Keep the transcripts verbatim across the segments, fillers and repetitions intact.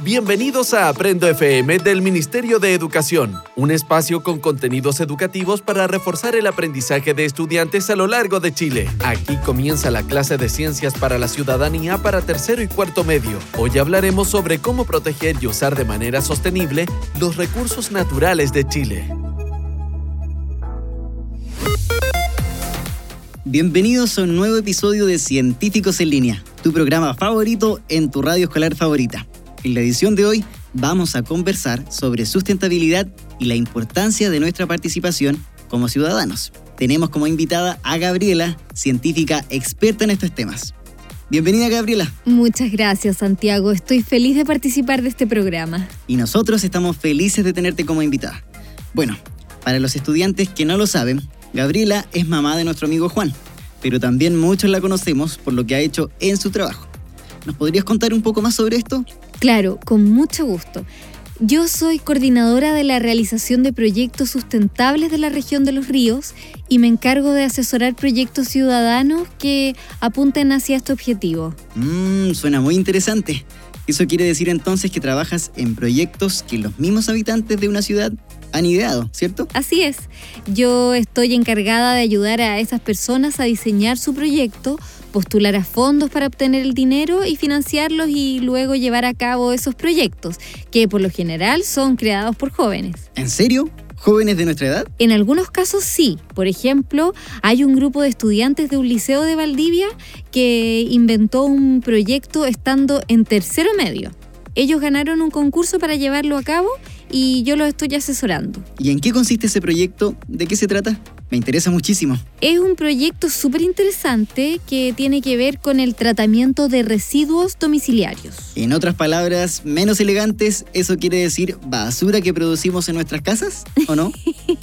Bienvenidos a Aprendo F M del Ministerio de Educación, un espacio con contenidos educativos para reforzar el aprendizaje de estudiantes a lo largo de Chile. Aquí comienza la clase de Ciencias para la Ciudadanía para tercero y cuarto medio. Hoy hablaremos sobre cómo proteger y usar de manera sostenible los recursos naturales de Chile. Bienvenidos a un nuevo episodio de Científicos en Línea, tu programa favorito en tu radio escolar favorita. En la edición de hoy vamos a conversar sobre sustentabilidad y la importancia de nuestra participación como ciudadanos. Tenemos como invitada a Gabriela, científica experta en estos temas. Bienvenida, Gabriela. Muchas gracias, Santiago. Estoy feliz de participar de este programa. Y nosotros estamos felices de tenerte como invitada. Bueno, para los estudiantes que no lo saben, Gabriela es mamá de nuestro amigo Juan, pero también muchos la conocemos por lo que ha hecho en su trabajo. ¿Nos podrías contar un poco más sobre esto? Claro, con mucho gusto. Yo soy coordinadora de la realización de proyectos sustentables de la región de Los Ríos y me encargo de asesorar proyectos ciudadanos que apunten hacia este objetivo. Mmm, suena muy interesante. Eso quiere decir entonces que trabajas en proyectos que los mismos habitantes de una ciudad han ideado, ¿cierto? Así es. Yo estoy encargada de ayudar a esas personas a diseñar su proyecto, postular a fondos para obtener el dinero y financiarlos y luego llevar a cabo esos proyectos, que por lo general son creados por jóvenes. ¿En serio? ¿Jóvenes de nuestra edad? En algunos casos sí. Por ejemplo, hay un grupo de estudiantes de un liceo de Valdivia que inventó un proyecto estando en tercero medio. Ellos ganaron un concurso para llevarlo a cabo y yo los estoy asesorando. ¿Y en qué consiste ese proyecto? ¿De qué se trata? Me interesa muchísimo. Es un proyecto súper interesante que tiene que ver con el tratamiento de residuos domiciliarios. En otras palabras, menos elegantes, ¿eso quiere decir basura que producimos en nuestras casas? ¿O no?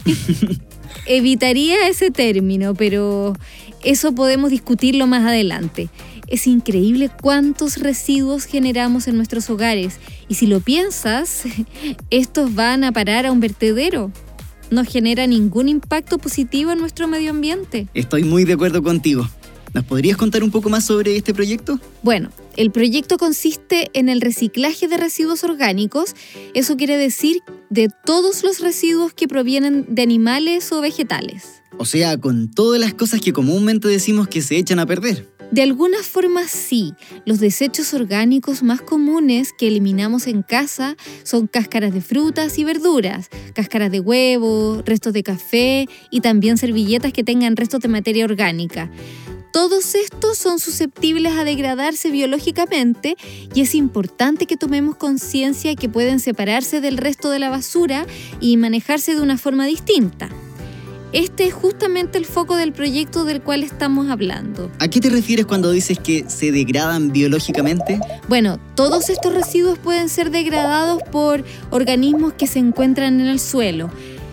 Evitaría ese término, pero eso podemos discutirlo más adelante. Es increíble cuántos residuos generamos en nuestros hogares y si lo piensas, estos van a parar a un vertedero. No genera ningún impacto positivo en nuestro medio ambiente. Estoy muy de acuerdo contigo. ¿Nos podrías contar un poco más sobre este proyecto? Bueno, el proyecto consiste en el reciclaje de residuos orgánicos. Eso quiere decir de todos los residuos que provienen de animales o vegetales. O sea, con todas las cosas que comúnmente decimos que se echan a perder. De alguna forma sí. Los desechos orgánicos más comunes que eliminamos en casa son cáscaras de frutas y verduras, cáscaras de huevo, restos de café y también servilletas que tengan restos de materia orgánica. Todos estos son susceptibles a degradarse biológicamente y es importante que tomemos conciencia que pueden separarse del resto de la basura y manejarse de una forma distinta. Este es justamente el foco del proyecto del cual estamos hablando. ¿A qué te refieres cuando dices que se degradan biológicamente? Bueno, todos estos residuos pueden ser degradados por organismos que se encuentran en el suelo.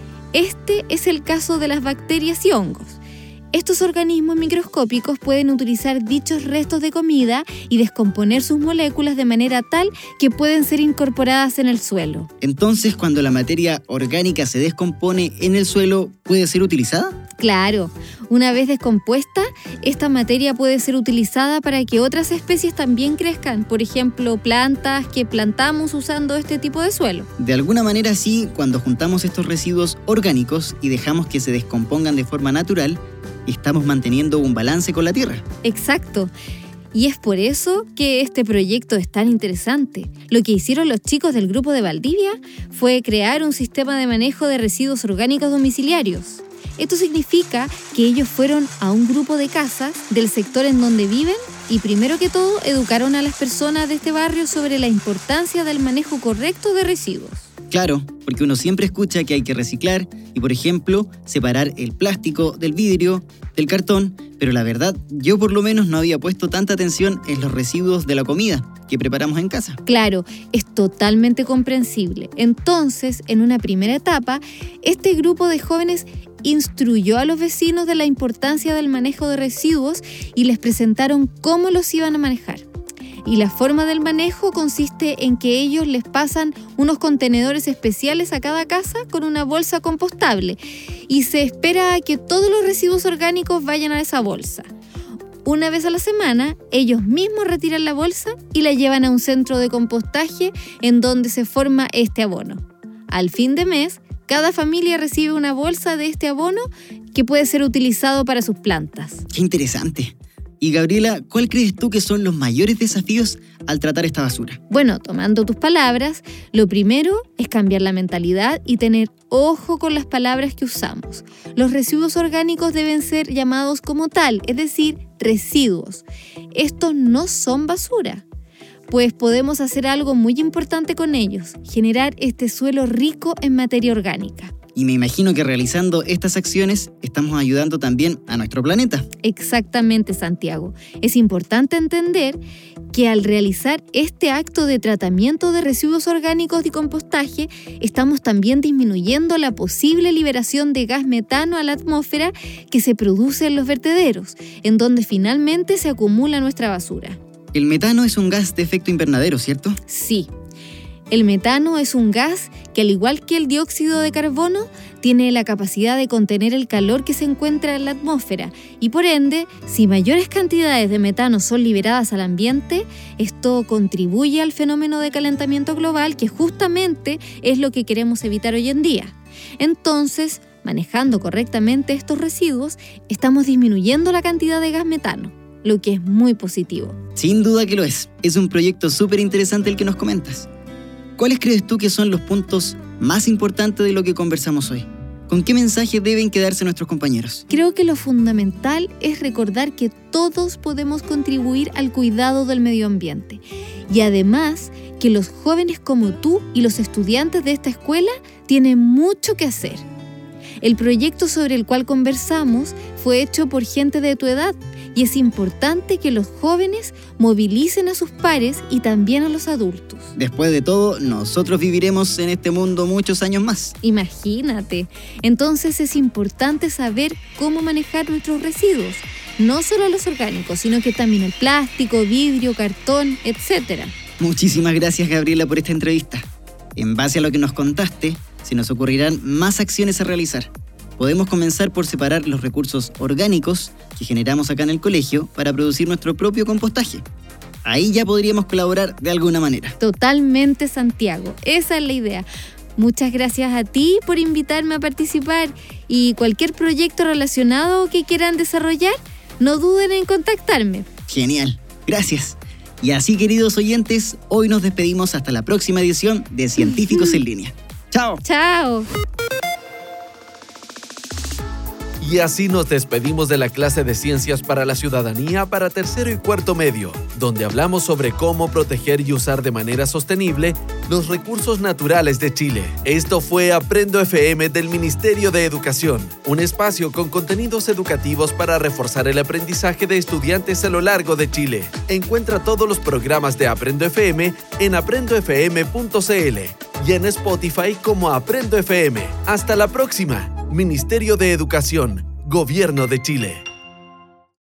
Este es el caso de las bacterias y hongos. Estos organismos microscópicos pueden utilizar dichos restos de comida y descomponer sus moléculas de manera tal que pueden ser incorporadas en el suelo. Entonces, cuando la materia orgánica se descompone en el suelo, ¿puede ser utilizada? Claro, una vez descompuesta, esta materia puede ser utilizada para que otras especies también crezcan, por ejemplo, plantas que plantamos usando este tipo de suelo. De alguna manera sí, cuando juntamos estos residuos orgánicos y dejamos que se descompongan de forma natural, estamos manteniendo un balance con la tierra. Exacto. Y es por eso que este proyecto es tan interesante. Lo que hicieron los chicos del grupo de Valdivia fue crear un sistema de manejo de residuos orgánicos domiciliarios. Esto significa que ellos fueron a un grupo de casas del sector en donde viven y primero que todo educaron a las personas de este barrio sobre la importancia del manejo correcto de residuos. Claro, porque uno siempre escucha que hay que reciclar y, por ejemplo, separar el plástico del vidrio, del cartón, pero la verdad, yo por lo menos no había puesto tanta atención en los residuos de la comida que preparamos en casa. Claro, es totalmente comprensible. Entonces, en una primera etapa, este grupo de jóvenes instruyó a los vecinos de la importancia del manejo de residuos y les presentaron cómo los iban a manejar. Y la forma del manejo consiste en que ellos les pasan unos contenedores especiales a cada casa con una bolsa compostable y se espera que todos los residuos orgánicos vayan a esa bolsa. Una vez a la semana, ellos mismos retiran la bolsa y la llevan a un centro de compostaje en donde se forma este abono. Al fin de mes, cada familia recibe una bolsa de este abono que puede ser utilizado para sus plantas. ¡Qué interesante! Y Gabriela, ¿cuál crees tú que son los mayores desafíos al tratar esta basura? Bueno, tomando tus palabras, lo primero es cambiar la mentalidad y tener ojo con las palabras que usamos. Los residuos orgánicos deben ser llamados como tal, es decir, residuos. Estos no son basura, pues podemos hacer algo muy importante con ellos, generar este suelo rico en materia orgánica. Y me imagino que realizando estas acciones estamos ayudando también a nuestro planeta. Exactamente, Santiago. Es importante entender que al realizar este acto de tratamiento de residuos orgánicos y compostaje, estamos también disminuyendo la posible liberación de gas metano a la atmósfera que se produce en los vertederos, en donde finalmente se acumula nuestra basura. El metano es un gas de efecto invernadero, ¿cierto? Sí. El metano es un gas que, al igual que el dióxido de carbono, tiene la capacidad de contener el calor que se encuentra en la atmósfera y, por ende, si mayores cantidades de metano son liberadas al ambiente, esto contribuye al fenómeno de calentamiento global, que justamente es lo que queremos evitar hoy en día. Entonces, manejando correctamente estos residuos, estamos disminuyendo la cantidad de gas metano, lo que es muy positivo. Sin duda que lo es. Es un proyecto súper interesante el que nos comentas. ¿Cuáles crees tú que son los puntos más importantes de lo que conversamos hoy? ¿Con qué mensaje deben quedarse nuestros compañeros? Creo que lo fundamental es recordar que todos podemos contribuir al cuidado del medio ambiente. Y además, que los jóvenes como tú y los estudiantes de esta escuela tienen mucho que hacer. El proyecto sobre el cual conversamos fue hecho por gente de tu edad y es importante que los jóvenes movilicen a sus pares y también a los adultos. Después de todo, nosotros viviremos en este mundo muchos años más. Imagínate. Entonces es importante saber cómo manejar nuestros residuos, no solo los orgánicos, sino que también el plástico, vidrio, cartón, etcétera. Muchísimas gracias, Gabriela, por esta entrevista. En base a lo que nos contaste, se nos ocurrirán más acciones a realizar. Podemos comenzar por separar los recursos orgánicos que generamos acá en el colegio para producir nuestro propio compostaje. Ahí ya podríamos colaborar de alguna manera. Totalmente, Santiago. Esa es la idea. Muchas gracias a ti por invitarme a participar y cualquier proyecto relacionado que quieran desarrollar, no duden en contactarme. Genial. Gracias. Y así, queridos oyentes, hoy nos despedimos hasta la próxima edición de Científicos en Línea. ¡Chao! ¡Chao! Y así nos despedimos de la clase de Ciencias para la Ciudadanía para tercero y cuarto medio, donde hablamos sobre cómo proteger y usar de manera sostenible los recursos naturales de Chile. Esto fue Aprendo F M del Ministerio de Educación, un espacio con contenidos educativos para reforzar el aprendizaje de estudiantes a lo largo de Chile. Encuentra todos los programas de Aprendo F M en aprendo f m punto c l y en Spotify como Aprendo F M. ¡Hasta la próxima! Ministerio de Educación, Gobierno de Chile.